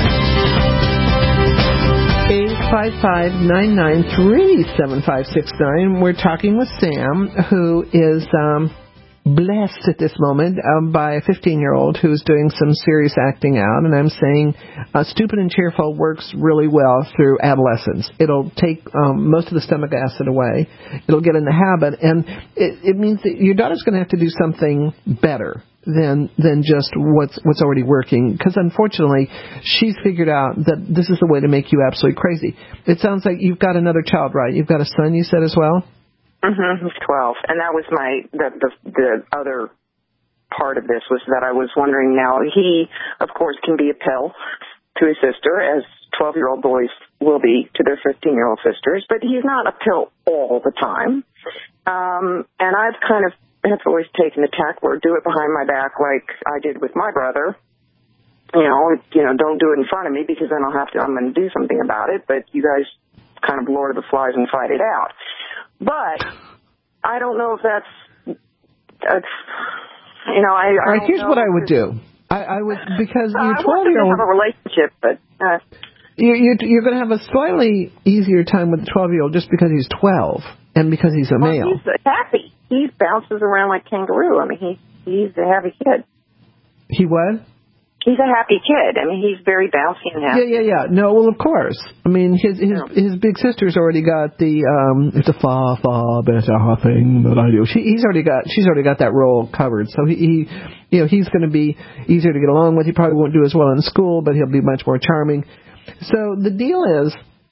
eight five five, nine nine three, seven five six nine. We're talking with Sam, who is um, blessed at this moment um, by a fifteen-year-old who's doing some serious acting out. And I'm saying uh, Stupid and Cheerful works really well through adolescence. It'll take um, most of the stomach acid away. It'll get in the habit. And it, it means that your daughter's going to have to do something better than than just what's what's already working, because unfortunately she's figured out that this is the way to make you absolutely crazy. It sounds like you've got another child, right? You've got a son, you said, as well? Mm-hmm. He's twelve, and that was my the, the the other part of this was that I was wondering. Now he, of course, can be a pill to his sister, as twelve-year-old boys will be to their fifteen-year-old sisters, but he's not a pill all the time. Um, and I've kind of have always taken the tack where do it behind my back, like I did with my brother, you know, it, you know, don't do it in front of me because then I'll have to, I'm going to do something about it. But you guys kind of Lord of the Flies and fight it out. But I don't know if that's, that's you know, I, I All right, don't here's know what I would do. I, I would, because uh, your I want them to twelve-year-old... have a relationship, but... Uh, You're, you're, you're going to have a slightly easier time with the twelve-year-old just because he's twelve and because he's a well, male. He's happy. He bounces around like kangaroo. I mean, he, he's a happy kid. He what? He's a happy kid. I mean, he's very bouncy and happy. Yeah, yeah, yeah. No, well, of course. I mean, his his yeah. his big sister's already got the um, it's a far far better thing that I do. She he's already got she's already got that role covered. So he, he you know he's going to be easier to get along with. He probably won't do as well in school, but he'll be much more charming. So the deal is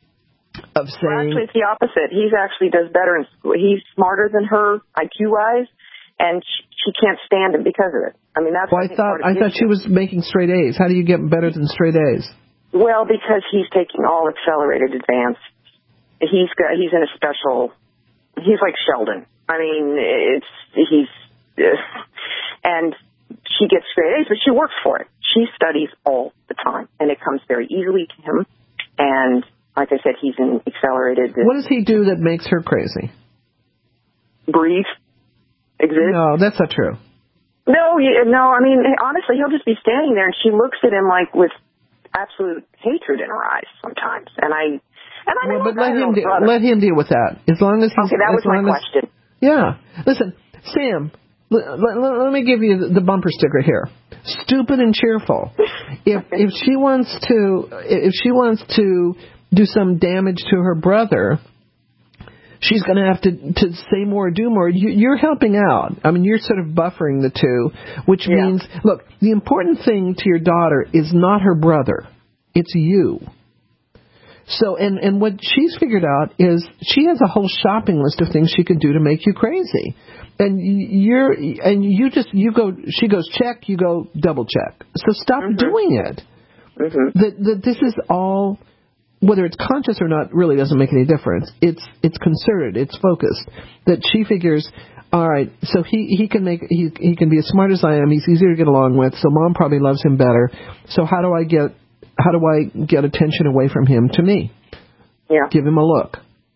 of saying... Well, actually, it's the opposite. He actually does better in school. He's smarter than her I Q-wise, and she, she can't stand him because of it. I mean, that's... Well, I, I thought I thought she was making straight A's. How do you get better than straight A's? Well, because he's taking all accelerated advanced. He's got he's in a special... He's like Sheldon. I mean, it's... He's... Uh, and she gets straight A's, but she works for it. She studies all the time, and it comes very easily to him. And like I said, he's in accelerated. What does he do that makes her crazy? Breathe. Exist. No, that's not true. No, you, no. I mean, honestly, he'll just be standing there, and she looks at him like with absolute hatred in her eyes sometimes. And I, and I well, know, but let I him know, de- let him deal with that. As long as he's okay, that was my as, question. Yeah. Listen, Sam. Let, let, let me give you the bumper sticker here. Stupid and cheerful. If if she wants to if she wants to do some damage to her brother, she's going to have to to say more, do more. You, you're helping out. I mean, you're sort of buffering the two, which yeah. means, look, the important thing to your daughter is not her brother. It's you. So, and, and what she's figured out is she has a whole shopping list of things she can do to make you crazy. And you're, and you just, you go, she goes check, you go double check. So stop mm-hmm. doing it. Mm-hmm. That, that this is all, whether it's conscious or not, really doesn't make any difference. It's, it's concerted, it's focused. That she figures, all right, so he, he can make, he, he can be as smart as I am, he's easier to get along with, so mom probably loves him better. So how do I get, how do I get attention away from him to me? Yeah. Give him a look.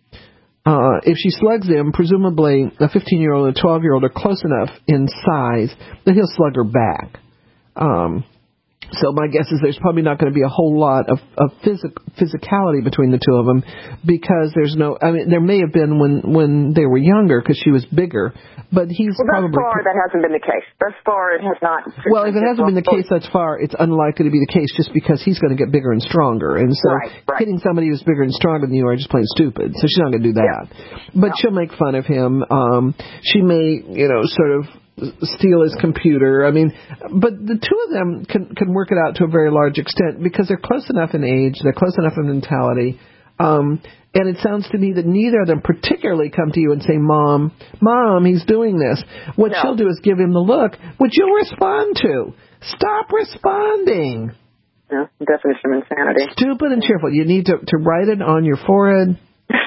Uh, if she slugs him, presumably a fifteen-year-old and a twelve-year-old are close enough in size that he'll slug her back. Um, so my guess is there's probably not going to be a whole lot of, of physic, physicality between the two of them because there's no, I mean, there may have been when, when they were younger because she was bigger, but he's well, probably... Thus far, that hasn't been the case. Thus far, it has not... Well, if it hasn't been the case thus far, it's unlikely to be the case just because he's going to get bigger and stronger. And so right, right. hitting somebody who's bigger and stronger than you are just plain stupid. So she's not going to do that. Yeah. But no. she'll make fun of him. Um, she may, you know, sort of steal his computer. I mean, but the two of them can can work it out to a very large extent because they're close enough in age, they're close enough in mentality, um, and it sounds to me that neither of them particularly come to you and say, Mom, Mom, he's doing this. What no. she'll do is give him the look, which you'll respond to. Stop responding. Yeah, definition of insanity. Stupid and cheerful. You need to, to write it on your forehead.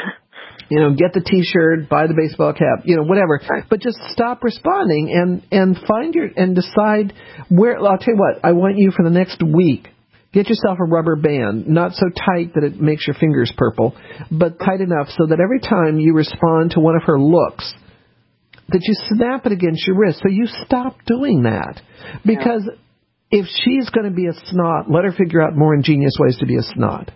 You know, get the T-shirt, buy the baseball cap, you know, whatever. But just stop responding and, and find your and decide where. I'll tell you what. I want you for the next week. Get yourself a rubber band, not so tight that it makes your fingers purple, but tight enough so that every time you respond to one of her looks, that you snap it against your wrist. So you stop doing that because yeah. if she's going to be a snot, let her figure out more ingenious ways to be a snot.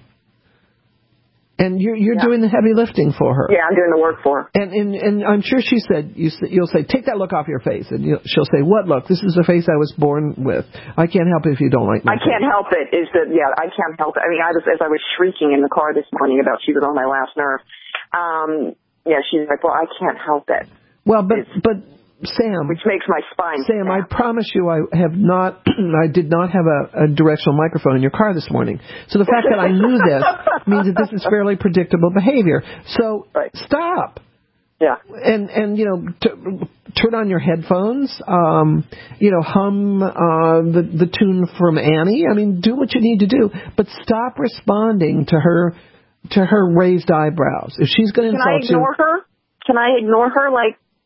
And you're you're yeah. doing the heavy lifting for her. Yeah, I'm doing the work for her. And and, and I'm sure she said you you'll say take that look off your face, and you'll, she'll say what look? This is the face I was born with. I can't help it if you don't like me. I can't help it. Is that yeah? I can't help it. I mean, I was as I was shrieking in the car this morning about she was on my last nerve. Um, yeah, she's like, well, I can't help it. Well, but it's, but. Sam, which makes my spine. Sam, snap. I promise you, I have not. I did not have a, a directional microphone in your car this morning. So the fact that I knew this means that this is fairly predictable behavior. So right. stop. Yeah. And and you know, t- turn on your headphones. Um, you know, hum uh, the the tune from Annie. I mean, do what you need to do, but stop responding to her to her raised eyebrows. If she's going to insult you, can I ignore her? Can I ignore her like?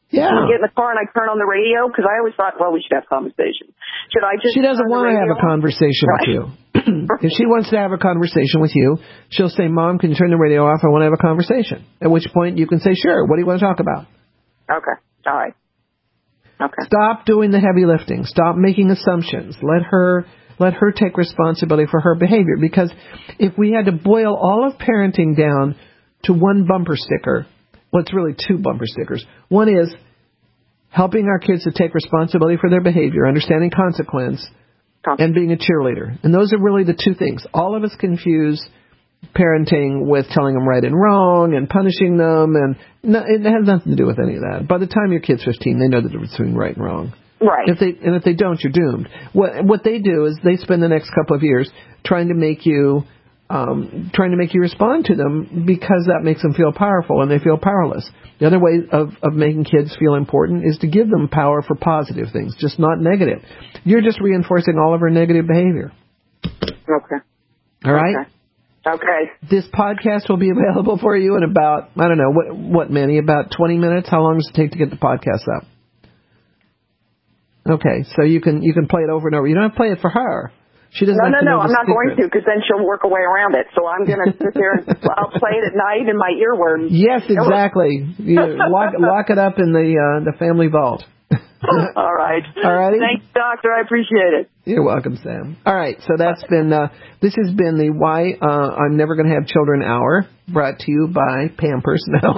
Yeah. I get in the car and I turn on the radio because I always thought, well, we should have conversation. Should I just? She doesn't want to have a on? conversation Right. with you. If she wants to have a conversation with you, she'll say, Mom, can you turn the radio off? I want to have a conversation. At which point you can say, sure, what do you want to talk about? Okay. All right. Okay. Stop doing the heavy lifting. Stop making assumptions. Let her let her take responsibility for her behavior. Because if we had to boil all of parenting down to one bumper sticker, well, it's really two bumper stickers. One is helping our kids to take responsibility for their behavior, understanding consequence, and being a cheerleader. And those are really the two things. All of us confuse parenting with telling them right and wrong and punishing them, and no, it has nothing to do with any of that. By the time your kid's fifteen, they know the difference between right and wrong. Right. If they and if they don't, you're doomed. What what they do is they spend the next couple of years trying to make you um, trying to make you respond to them because that makes them feel powerful and they feel powerless. The other way of, of making kids feel important is to give them power for positive things, just not negative. You're just reinforcing all of her negative behavior. Okay. All right? Okay. Okay. This podcast will be available for you in about, I don't know, what, what Manny, about twenty minutes? How long does it take to get the podcast up? Okay, so you can you can play it over and over. You don't have to play it for her. She doesn't no, have no, to know no, I'm the not secret. going to, because then she'll work a way around it. So I'm going to sit there and I'll play it at night in my earworms. Yes, exactly. You lock, lock it up in the uh, the family vault. All right. All righty. Thanks, Doctor. I appreciate it. You're welcome, Sam. All right, so that's been, uh, this has been the Why uh, I'm Never Going to Have Children Hour, brought to you by Pampers. No.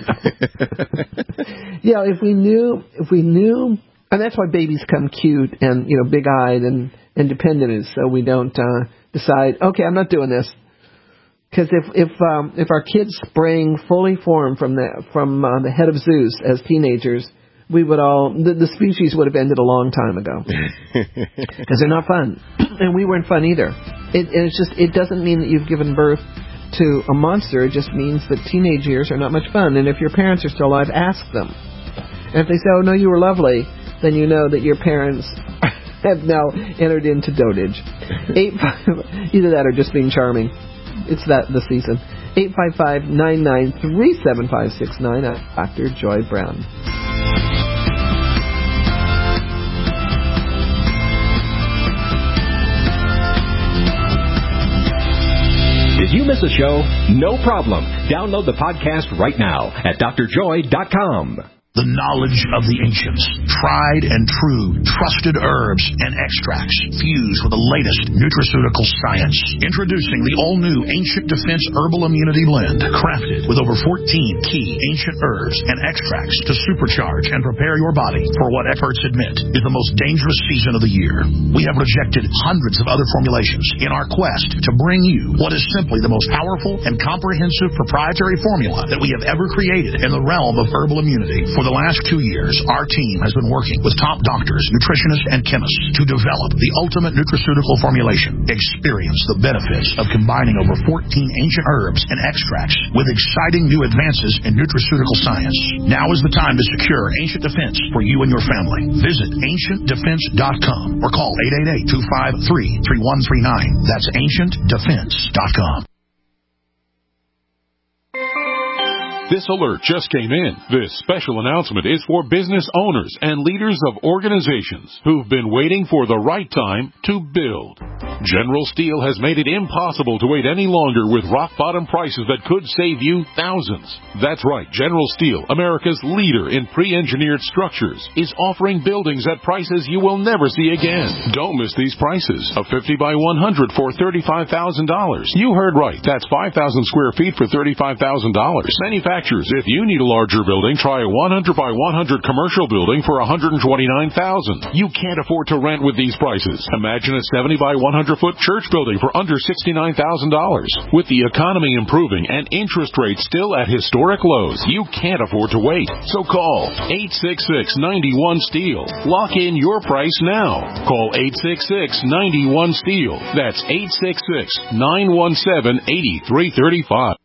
Yeah, if we knew, if we knew, and that's why babies come cute and, you know, big-eyed and independent, is so we don't uh, decide, okay, I'm not doing this. Because if if um, if our kids sprang fully formed from the from uh, the head of Zeus as teenagers, we would all the, the species would have ended a long time ago. Because they're not fun, and we weren't fun either. It, it's just it doesn't mean that you've given birth to a monster. It just means that teenage years are not much fun. And if your parents are still alive, ask them. And if they say, "Oh no, you were lovely," then you know that your parents have now entered into dotage. Eight five, either that or just being charming. It's that the season. eight five five, nine nine three, seven five six nine. I'm Doctor Joy Brown. Did you miss a show? No problem. Download the podcast right now at d r joy dot com. The knowledge of the ancients, tried and true, trusted herbs and extracts fused with the latest nutraceutical science. Introducing the all-new Ancient Defense Herbal Immunity Blend, crafted with over fourteen key ancient herbs and extracts to supercharge and prepare your body for what experts admit is the most dangerous season of the year. We have rejected hundreds of other formulations in our quest to bring you what is simply the most powerful and comprehensive proprietary formula that we have ever created in the realm of herbal immunity. For the last two years, our team has been working with top doctors, nutritionists, and chemists to develop the ultimate nutraceutical formulation. Experience the benefits of combining over fourteen ancient herbs and extracts with exciting new advances in nutraceutical science. Now is the time to secure Ancient Defense for you and your family. Visit ancient defense dot com or call eight eight eight, two five three, three one three nine. That's ancient defense dot com. This alert just came in. This special announcement is for business owners and leaders of organizations who've been waiting for the right time to build. General Steel has made it impossible to wait any longer with rock-bottom prices that could save you thousands. That's right. General Steel, America's leader in pre-engineered structures, is offering buildings at prices you will never see again. Don't miss these prices. A fifty by one hundred for thirty-five thousand dollars. You heard right. That's five thousand square feet for thirty-five thousand dollars. Manufacturers, if you need a larger building, try a one hundred by one hundred commercial building for one hundred twenty-nine thousand dollars. You can't afford to rent with these prices. Imagine a seventy by one hundred foot church building for under sixty-nine thousand dollars. With the economy improving and interest rates still at historic lows, you can't afford to wait. So call eight six six, nine one, STEEL. Lock in your price now. Call eight six six, nine one, STEEL. That's eight six six, nine one seven, eight three three five.